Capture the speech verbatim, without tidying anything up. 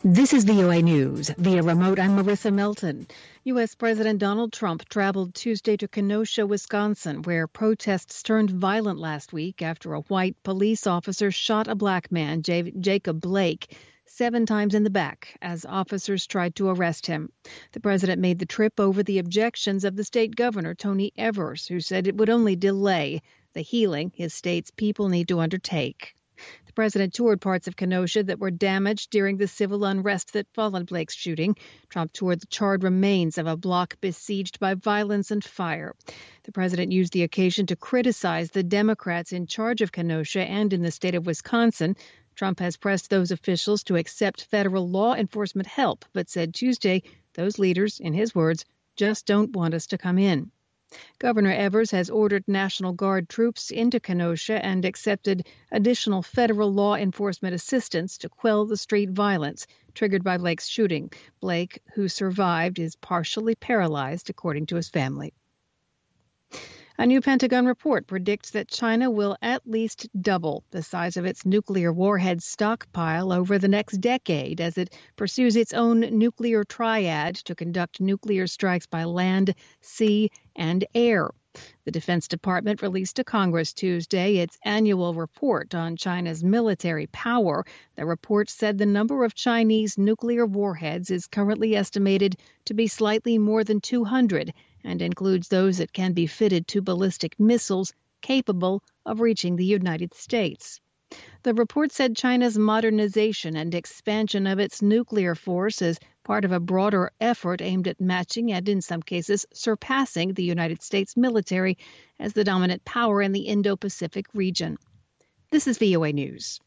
This is V O A News. Via remote, I'm Marissa Melton. U S. President Donald Trump traveled Tuesday to Kenosha, Wisconsin, where protests turned violent last week after a white police officer shot a black man, J- Jacob Blake, seven times in the back as officers tried to arrest him. The president made the trip over the objections of the state governor, Tony Evers, who said it would only delay the healing his state's people need to undertake. The president toured parts of Kenosha that were damaged during the civil unrest that followed Blake's shooting. Trump toured the charred remains of a block besieged by violence and fire. The president used the occasion to criticize the Democrats in charge of Kenosha and in the state of Wisconsin. Trump has pressed those officials to accept federal law enforcement help, but said Tuesday those leaders, in his words, just don't want us to come in. Governor Evers has ordered National Guard troops into Kenosha and accepted additional federal law enforcement assistance to quell the street violence triggered by Blake's shooting. Blake, who survived, is partially paralyzed, according to his family. A new Pentagon report predicts that China will at least double the size of its nuclear warhead stockpile over the next decade as it pursues its own nuclear triad to conduct nuclear strikes by land, sea, and air. The Defense Department released to Congress Tuesday its annual report on China's military power. The report said the number of Chinese nuclear warheads is currently estimated to be slightly more than two hundred and includes those that can be fitted to ballistic missiles capable of reaching the United States. The report said China's modernization and expansion of its nuclear force is part of a broader effort aimed at matching and, in some cases, surpassing the United States military as the dominant power in the Indo-Pacific region. This is V O A News.